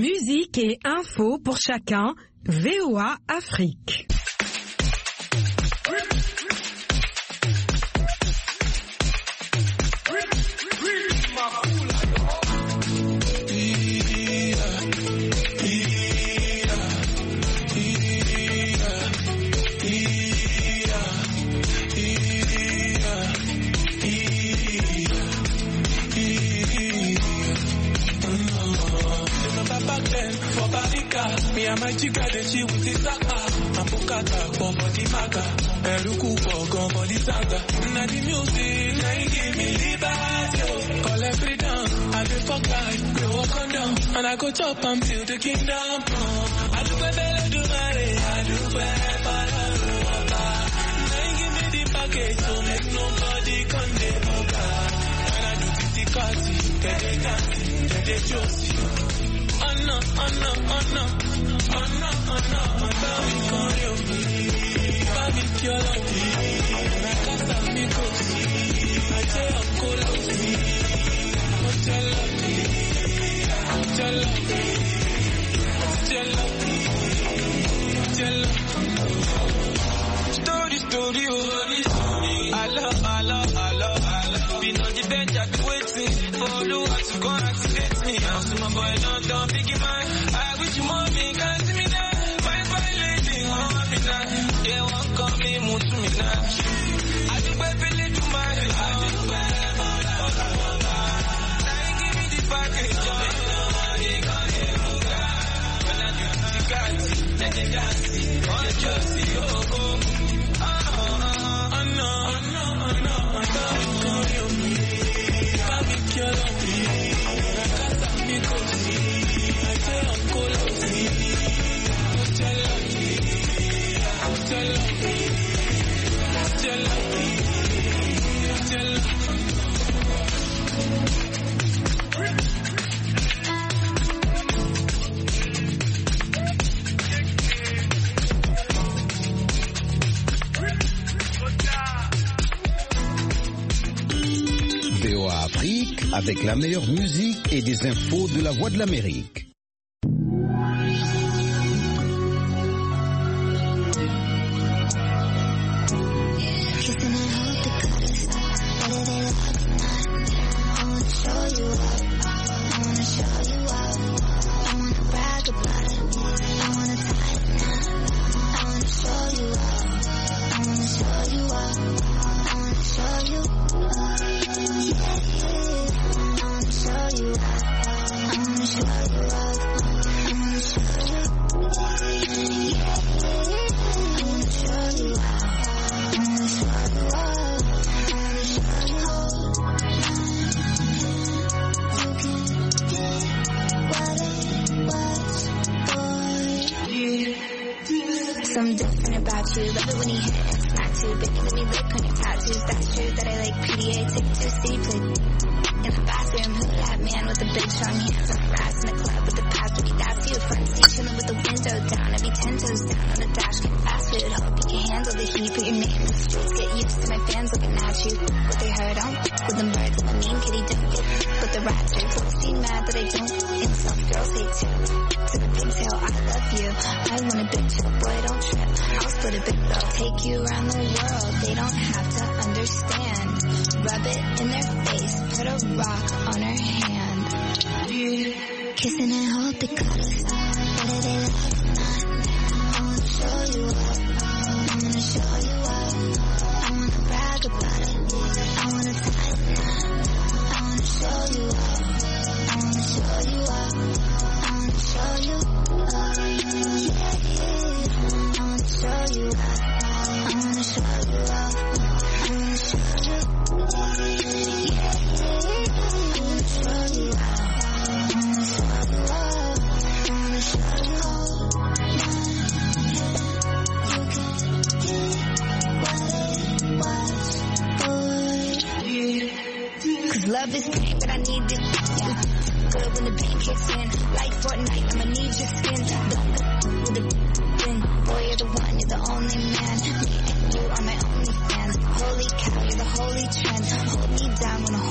Musique et info pour chacun, VOA Afrique. Me and my chica, then she with the saka. Apukata, body maga. Eruku for body santa. Now the music, now you give me liberty. Call every down, I dey fuck life, we walk on down. And I go chop until the kingdom come. I do better, do money, I do better. Now you give me the package, so make nobody condemn. When I do physicality, they dance, they josie. Oh no, oh no, oh no, oh no, oh no, baby, con yo, baby, yo lo vi, la casa mi cosi, I tell you, colo, Story, I love, we know the bench at the waiting, for the one to go accident me, I'm so my boy, don't biggie man, I wish you more me, can't see me now, fine lady, oh, me now, they won't call me, move to me now, I do better live to my life, now give me the package, when I do the guys, then they dance, all the juicy, oh, VOA Afrique avec la meilleure musique et des infos de la Voix de l'Amérique. Something different about you, love it when you hit it and smack too. Baby, let me lick on your tattoos, that's true that I like PDA, take it to a city plate. In the bathroom, who that man with the big strong hands on the ass in the club with the passport, that's you. Front seat chilling with the window down, I be 10 toes down on the dash, get fast food, hope you can handle the heat, put your name in the streets, get used to my fans looking at you. What they heard on, with them birds, I'm a mean kitty, don't get with the raptors, don't seem mad that I don't, and some girls hate too. To the pigtail, I love you, I want a big chill, boy, don't trip, I'll split a big bill, take you around the world, they don't have to understand, rub it in their face, put a rock on her hand, kissing and hold the colors, whether they like or not, I wanna show you up, I'm gonna show you up, I wanna brag about it, I wanna tie the knot, I wanna show you up, I wanna show you up, I wanna show you up, yeah, I wanna show you up, I wanna show you up, I wanna show you, yeah, I wanna show you up, I wanna show you up, I wanna show you up, you can get what it was, boy, 'cause love is pain, but I need it, yeah, good when the pain kicks in, like Fortnite, I'ma need your skin, don't go with the thing, boy, you're the one, you're the only man, me and you are my only fans, holy cow, you're the holy trend, hold me down when I